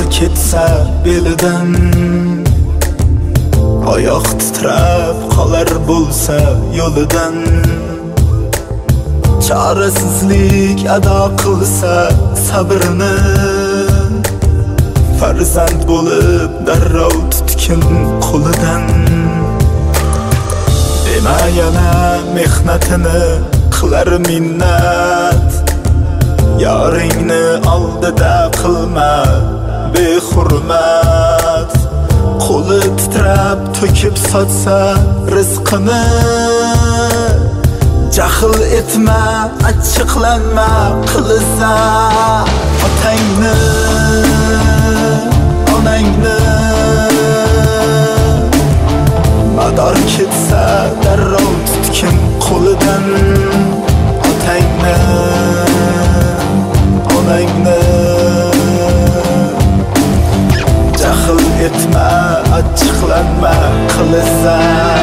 ketsa belidan, oyoq titrab qolar bo'lsa yo'lidan, chorasizlik ado qilsa sabrini, farzand bo'lib darrov tutkin qo'lidan. Dema yana mehnatini qilar minnat, yoringni oldida qilma behurmat. Qo'li titrab to'kib sotsa rizqini, jahl etma, achchiqlanma, qilsa otangni, onangni. Mador ketsa darrov tutkin qo'lidan, otangni, onangni. Jahl etma, achchiqlanma, qilsa.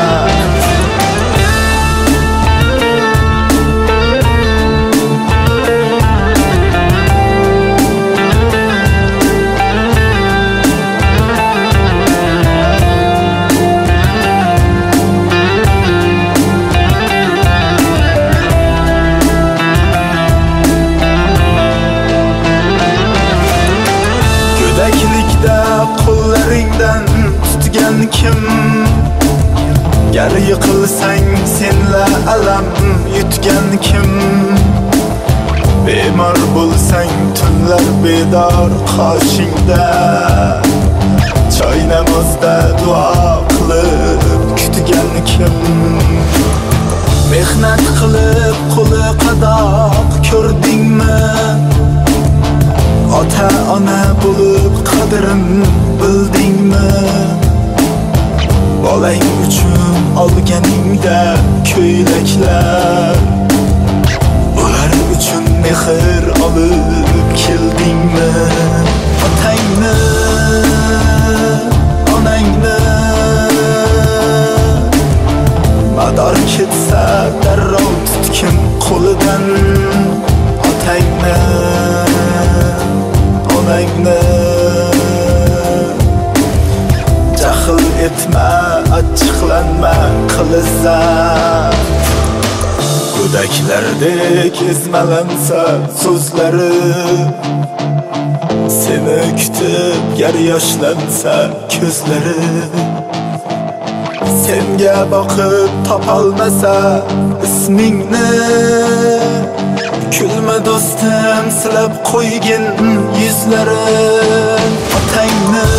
Qo'llaringdan tutgan kim? Gar yiqilsang senla alam yutgan kim? Bemor bo'lsang tunlar bedor qoshingda, choy namozda duo qilib kutgan kim? Mehnat qilib qo'li qadoq ko'rdingmi? Ota ona bo'lib qadrin bildingmi? Bolang uchun olganingda ko'ylaklar, ular uchun mehr olib keldingmi? Otangni, onangni. Mador ketsa darrov tutkin qo'lidan, otangni, onangni. Jahl etma, achchiqlanma, qilsa. Go'daklardek ezmalansa so'zlari, seni kutib gar yoshlansa ko'zlari, senga boqib topolmasa ismingni, kulma do'stim silab qo'ygin yuzlari. Otangni,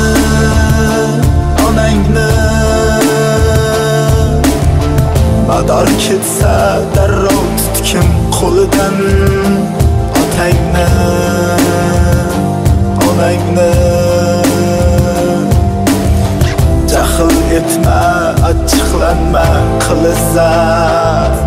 onangni. Mador ketsa darrov tutkin qo'lidan, otangni, onangni. Jahl etma, achchiqlanma, qilsa.